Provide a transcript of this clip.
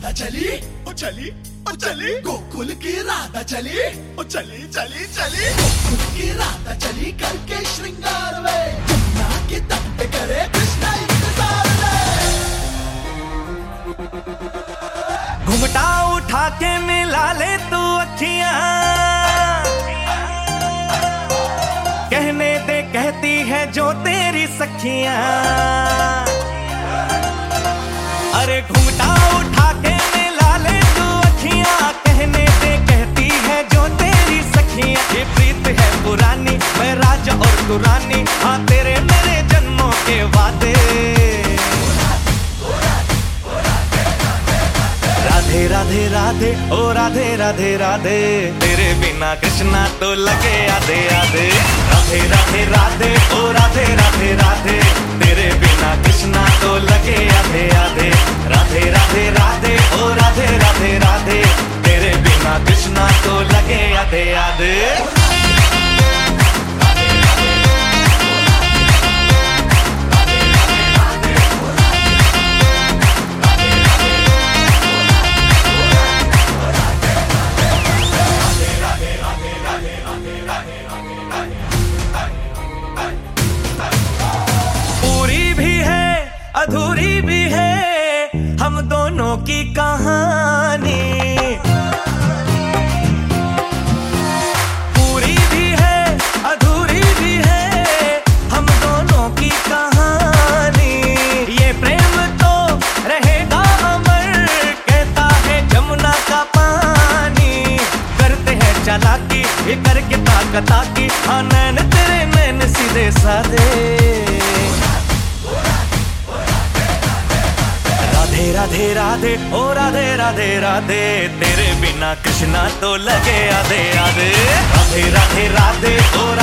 राधा चली, ओ चली, ओ चली, गोकुल की राधा चली, ओ चली चली चली, गोकुल की राधा चली करके श्रृंगार वे, यमुना के तट पे करे कृष्णा इंतजार वे। घुमटा उठा के मिला ले तू अखियां, कहने दे कहती है जो तेरी सखियां। अरे घुमटा उठा के मिला ले तू अखियां, कहने दे कहती है जो तेरी सखियां। ये प्रीत है पुरानी, मैं राजा और तू रानी, हाँ तेरे मेरे जन्मों के वादे। राधे राधे राधे ओ राधे राधे राधे, तेरे बिना कृष्णा तो लगे आधे आधे। राधे राधे राधे ओ राधे राधे राधे, तेरे बिना कृष्णा तो लगे आधे आधे। राधे राधे राधे ओ राधे राधे राधे, तेरे बिना कृष्णा तो लगे आधे आधे। पूरी भी है अधूरी भी है हम दोनों की कहानी, पूरी भी है अधूरी भी है हम दोनों की कहानी। ये प्रेम तो रहेगा अमर, कहता है जमुना का पानी। करते हैं चालाकी ये करके ताकता की, हाँ नैन तेरे नैन सीधे साधे। राधे राधे राधे ओ राधे राधे राधे, तेरे बिना कृष्णा तो लगे आधे आधे। राधे राधे राधे ओ